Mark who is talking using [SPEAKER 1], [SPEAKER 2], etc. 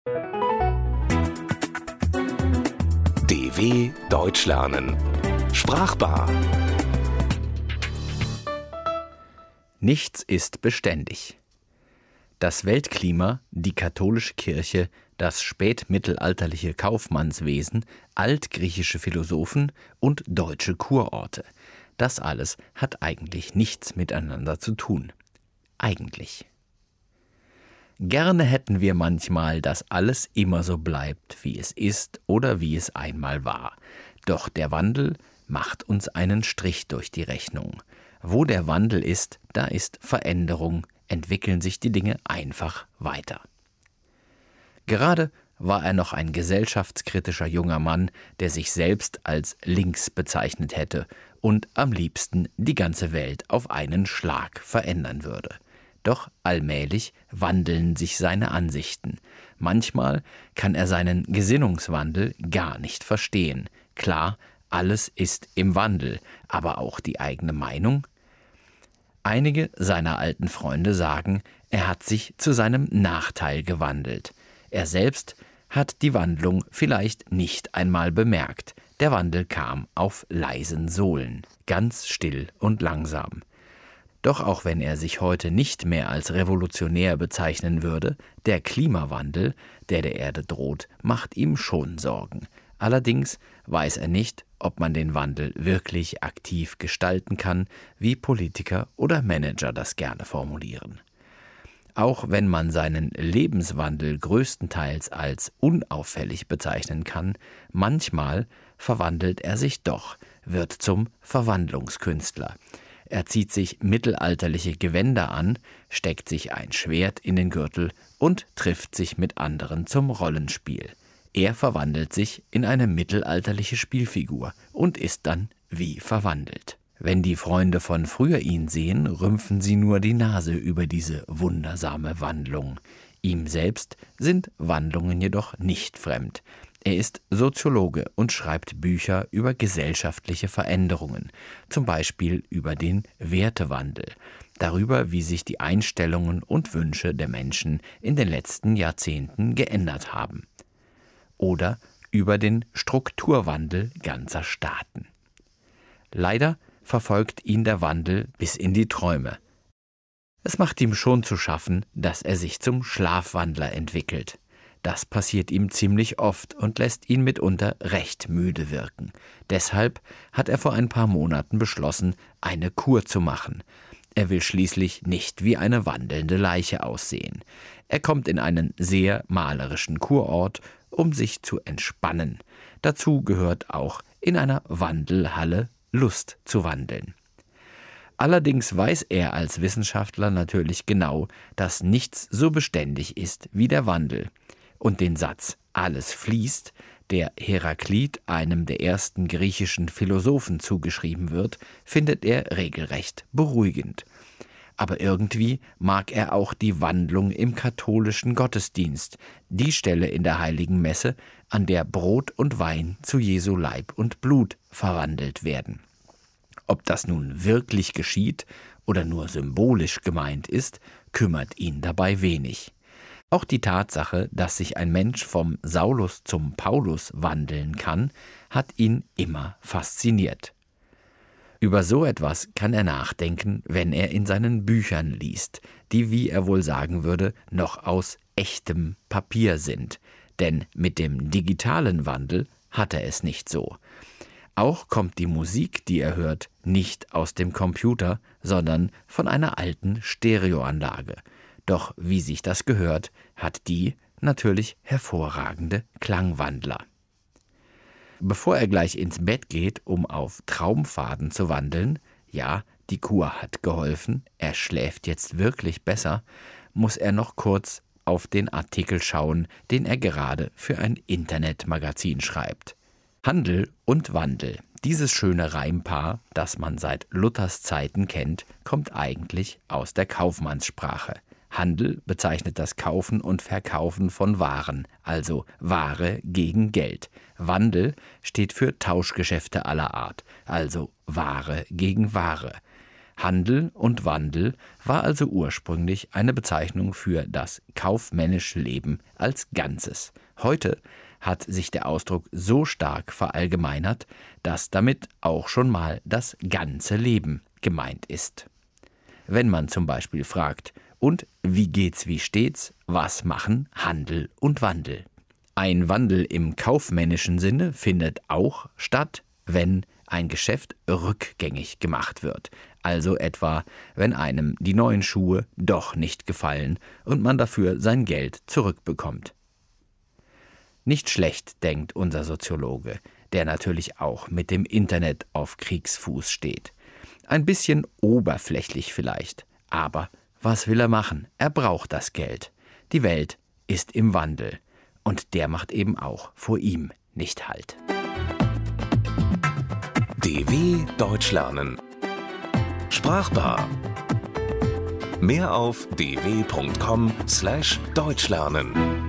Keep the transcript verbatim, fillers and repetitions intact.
[SPEAKER 1] D W Deutsch lernen. Sprachbar.
[SPEAKER 2] Nichts ist beständig. Das Weltklima, die katholische Kirche, das spätmittelalterliche Kaufmannswesen, altgriechische Philosophen und deutsche Kurorte. Das alles hat eigentlich nichts miteinander zu tun. Eigentlich. Gerne hätten wir manchmal, dass alles immer so bleibt, wie es ist oder wie es einmal war. Doch der Wandel macht uns einen Strich durch die Rechnung. Wo der Wandel ist, da ist Veränderung, entwickeln sich die Dinge einfach weiter. Gerade war er noch ein gesellschaftskritischer junger Mann, der sich selbst als links bezeichnet hätte und am liebsten die ganze Welt auf einen Schlag verändern würde. Doch allmählich wandeln sich seine Ansichten. Manchmal kann er seinen Gesinnungswandel gar nicht verstehen. Klar, alles ist im Wandel, aber auch die eigene Meinung? Einige seiner alten Freunde sagen, er hat sich zu seinem Nachteil gewandelt. Er selbst hat die Wandlung vielleicht nicht einmal bemerkt. Der Wandel kam auf leisen Sohlen, ganz still und langsam. Doch auch wenn er sich heute nicht mehr als revolutionär bezeichnen würde, der Klimawandel, der der Erde droht, macht ihm schon Sorgen. Allerdings weiß er nicht, ob man den Wandel wirklich aktiv gestalten kann, wie Politiker oder Manager das gerne formulieren. Auch wenn man seinen Lebenswandel größtenteils als unauffällig bezeichnen kann, manchmal verwandelt er sich doch, wird zum Verwandlungskünstler. Er zieht sich mittelalterliche Gewänder an, steckt sich ein Schwert in den Gürtel und trifft sich mit anderen zum Rollenspiel. Er verwandelt sich in eine mittelalterliche Spielfigur und ist dann wie verwandelt. Wenn die Freunde von früher ihn sehen, rümpfen sie nur die Nase über diese wundersame Wandlung. Ihm selbst sind Wandlungen jedoch nicht fremd. Er ist Soziologe und schreibt Bücher über gesellschaftliche Veränderungen, zum Beispiel über den Wertewandel, darüber, wie sich die Einstellungen und Wünsche der Menschen in den letzten Jahrzehnten geändert haben. Oder über den Strukturwandel ganzer Staaten. Leider verfolgt ihn der Wandel bis in die Träume. Es macht ihm schon zu schaffen, dass er sich zum Schlafwandler entwickelt. Das passiert ihm ziemlich oft und lässt ihn mitunter recht müde wirken. Deshalb hat er vor ein paar Monaten beschlossen, eine Kur zu machen. Er will schließlich nicht wie eine wandelnde Leiche aussehen. Er kommt in einen sehr malerischen Kurort, um sich zu entspannen. Dazu gehört auch, in einer Wandelhalle Lust zu wandeln. Allerdings weiß er als Wissenschaftler natürlich genau, dass nichts so beständig ist wie der Wandel. Und den Satz »alles fließt«, der Heraklit, einem der ersten griechischen Philosophen, zugeschrieben wird, findet er regelrecht beruhigend. Aber irgendwie mag er auch die Wandlung im katholischen Gottesdienst, die Stelle in der Heiligen Messe, an der Brot und Wein zu Jesu Leib und Blut verwandelt werden. Ob das nun wirklich geschieht oder nur symbolisch gemeint ist, kümmert ihn dabei wenig. Auch die Tatsache, dass sich ein Mensch vom Saulus zum Paulus wandeln kann, hat ihn immer fasziniert. Über so etwas kann er nachdenken, wenn er in seinen Büchern liest, die, wie er wohl sagen würde, noch aus echtem Papier sind. Denn mit dem digitalen Wandel hat er es nicht so. Auch kommt die Musik, die er hört, nicht aus dem Computer, sondern von einer alten Stereoanlage. Doch wie sich das gehört, hat die natürlich hervorragende Klangwandler. Bevor er gleich ins Bett geht, um auf Traumfaden zu wandeln, ja, die Kur hat geholfen, er schläft jetzt wirklich besser, muss er noch kurz auf den Artikel schauen, den er gerade für ein Internetmagazin schreibt. Handel und Wandel. Dieses schöne Reimpaar, das man seit Luthers Zeiten kennt, kommt eigentlich aus der Kaufmannssprache. Handel bezeichnet das Kaufen und Verkaufen von Waren, also Ware gegen Geld. Wandel steht für Tauschgeschäfte aller Art, also Ware gegen Ware. Handel und Wandel war also ursprünglich eine Bezeichnung für das kaufmännische Leben als Ganzes. Heute hat sich der Ausdruck so stark verallgemeinert, dass damit auch schon mal das ganze Leben gemeint ist. Wenn man zum Beispiel fragt, und wie geht's, wie steht's, was machen Handel und Wandel? Ein Wandel im kaufmännischen Sinne findet auch statt, wenn ein Geschäft rückgängig gemacht wird. Also etwa, wenn einem die neuen Schuhe doch nicht gefallen und man dafür sein Geld zurückbekommt. Nicht schlecht, denkt unser Soziologe, der natürlich auch mit dem Internet auf Kriegsfuß steht. Ein bisschen oberflächlich vielleicht, aber was will er machen? Er braucht das Geld. Die Welt ist im Wandel und der macht eben auch vor ihm nicht Halt.
[SPEAKER 1] D W Deutsch lernen. Sprachbar. Mehr auf d w punkt com slash deutsch lernen.